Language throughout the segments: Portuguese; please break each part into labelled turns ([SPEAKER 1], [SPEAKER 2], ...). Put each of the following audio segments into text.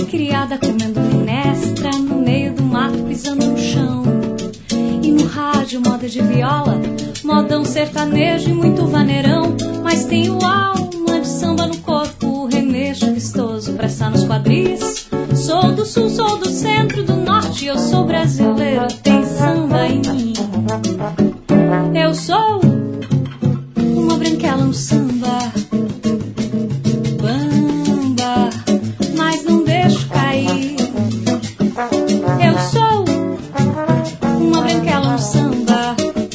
[SPEAKER 1] criada comendo minestra no meio do mato pisando no chão. E no rádio moda de viola, modão sertanejo e muito vaneirão. Mas tenho alma de samba no corpo, remexo vistoso, pressa nos quadris. Sou do sul, sou do centro, do norte, eu sou brasileiro, tem samba em mim. Eu sou uma branquela no samba, bamba, mas não deixo cair. Eu sou uma branquela no samba,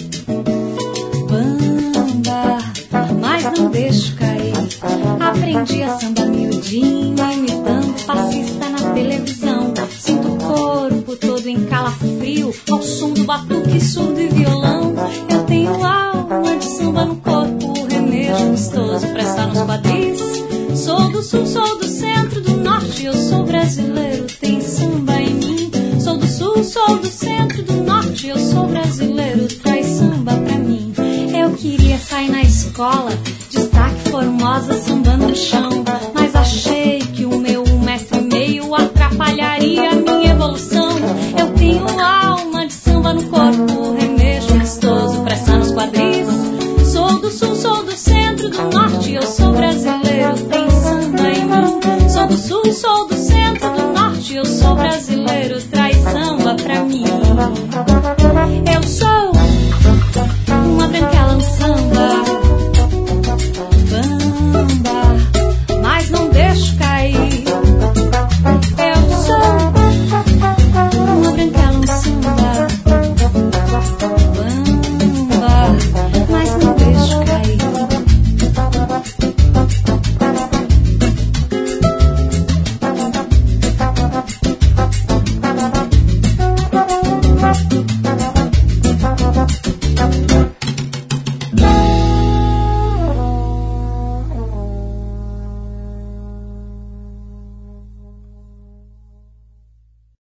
[SPEAKER 1] bamba, mas não deixo cair. Aprendi a samba miudinho, imitando passista na televisão. Sinto o corpo todo em calafrio ao som do batuque, surdo e violão. Eu tenho alma de samba no corpo, remejo gostoso pra estar nos quadris. Sou do sul, sou do centro, do norte, eu sou brasileiro, tem samba em mim. Sou do sul, sou do centro, do norte, eu sou brasileiro, traz samba pra mim. Eu queria sair na escola, destaque formosa, sambando no chão. Mas achei que o meu 1,5 m atrapalharia a minha evolução. Eu tenho alma de samba no corpo, remejo gostoso, pressa nos quadris. Sou do sul, sou do centro, do norte, eu sou brasileiro, tem samba em mim. Sou do sul, sou do